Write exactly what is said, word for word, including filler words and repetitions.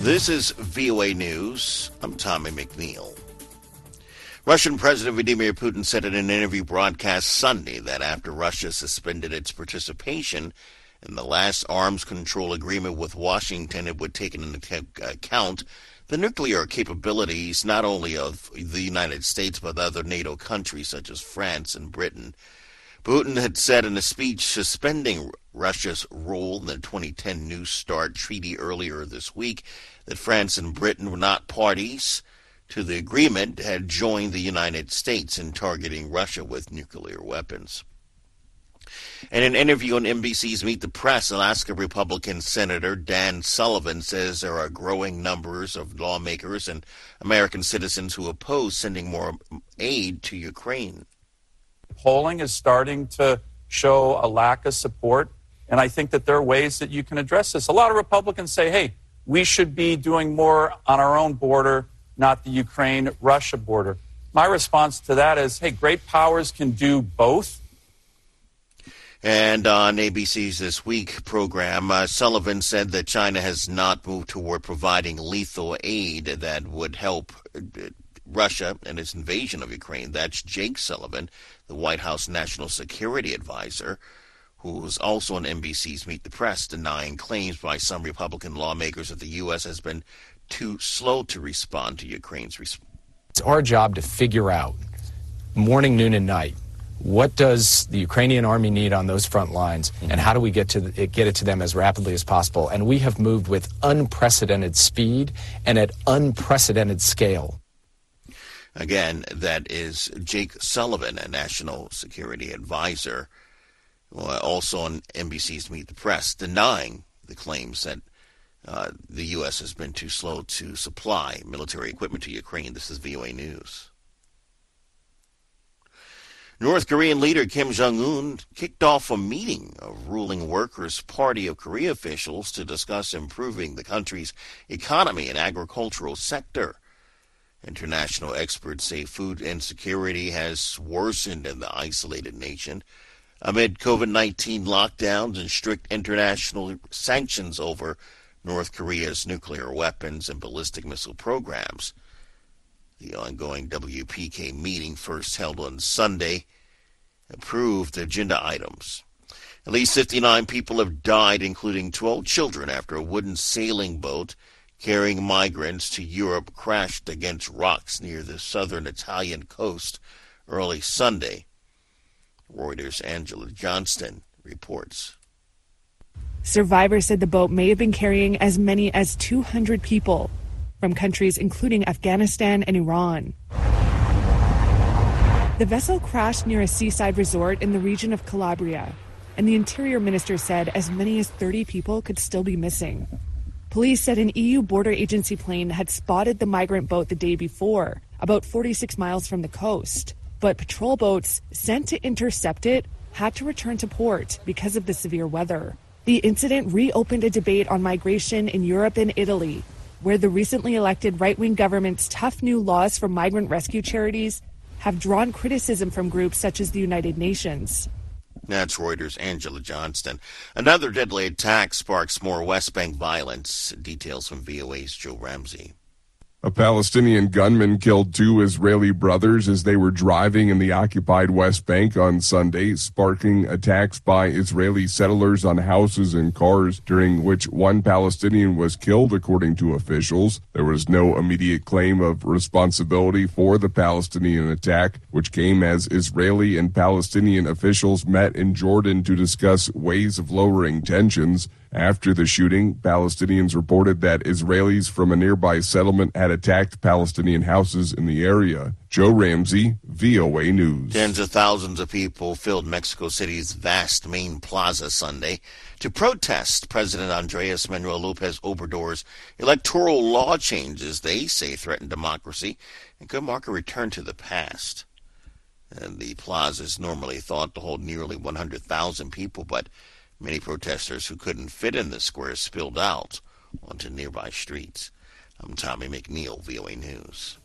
This is V O A News. I'm Tommy McNeil. Russian President Vladimir Putin said in an interview broadcast Sunday that after Russia suspended its participation in the last arms control agreement with Washington, it would take into account the nuclear capabilities not only of the United States but other NATO countries such as France and Britain. Putin had said in a speech suspending Russia's role in the twenty ten New START treaty earlier this week that France and Britain were not parties to the agreement, had joined the United States in targeting Russia with nuclear weapons. In an interview on N B C's Meet the Press, Alaska Republican Senator Dan Sullivan says there are growing numbers of lawmakers and American citizens who oppose sending more aid to Ukraine. Polling is starting to show a lack of support, and I think that there are ways that you can address this. A lot of Republicans say, hey, we should be doing more on our own border, not the Ukraine-Russia border. My response to that is, hey, great powers can do both. And on A B C's This Week program, uh, Sullivan said that China has not moved toward providing lethal aid that would help uh, Russia in its invasion of Ukraine. That's Jake Sullivan, the White House National Security Advisor, who was also on N B C's Meet the Press, denying claims by some Republican lawmakers that the U S has been too slow to respond to Ukraine's response. It's our job to figure out, morning, noon, and night, what does the Ukrainian army need on those front lines, and how do we get to the, get it to them as rapidly as possible? And we have moved with unprecedented speed and at unprecedented scale. Again, that is Jake Sullivan, a national security advisor, also on N B C's Meet the Press, denying the claims that uh, the U S has been too slow to supply military equipment to Ukraine. This is V O A News. North Korean leader Kim Jong-un kicked off a meeting of ruling Workers' Party of Korea officials to discuss improving the country's economy and agricultural sector. International experts say food insecurity has worsened in the isolated nation amid COVID nineteen lockdowns and strict international sanctions over North Korea's nuclear weapons and ballistic missile programs. The ongoing W P K meeting, first held on Sunday, approved agenda items. At least fifty-nine people have died, including twelve children, after a wooden sailing boat carrying migrants to Europe crashed against rocks near the southern Italian coast early Sunday. Reuters' Angela Johnston reports. Survivors said the boat may have been carrying as many as two hundred people from countries including Afghanistan and Iran. The vessel crashed near a seaside resort in the region of Calabria, and the Interior Minister said as many as thirty people could still be missing. Police said an E U border agency plane had spotted the migrant boat the day before, about forty-six miles from the coast. But patrol boats sent to intercept it had to return to port because of the severe weather. The incident reopened a debate on migration in Europe and Italy, where the recently elected right-wing government's tough new laws for migrant rescue charities have drawn criticism from groups such as the United Nations. That's Reuters' Angela Johnston. Another deadly attack sparks more West Bank violence. Details from V O A's Joe Ramsey. A Palestinian gunman killed two Israeli brothers as they were driving in the occupied West Bank on Sunday, sparking attacks by Israeli settlers on houses and cars, during which one Palestinian was killed, according to officials. There was no immediate claim of responsibility for the Palestinian attack, which came as Israeli and Palestinian officials met in Jordan to discuss ways of lowering tensions. After the shooting, Palestinians reported that Israelis from a nearby settlement had attacked Palestinian houses in the area. Joe Ramsey, V O A News. Tens of thousands of people filled Mexico City's vast main plaza Sunday to protest President Andres Manuel Lopez Obrador's electoral law changes they say threaten democracy and could mark a return to the past. And the plaza is normally thought to hold nearly one hundred thousand people, but many protesters who couldn't fit in the square spilled out onto nearby streets. I'm Tommy McNeil, V O A News.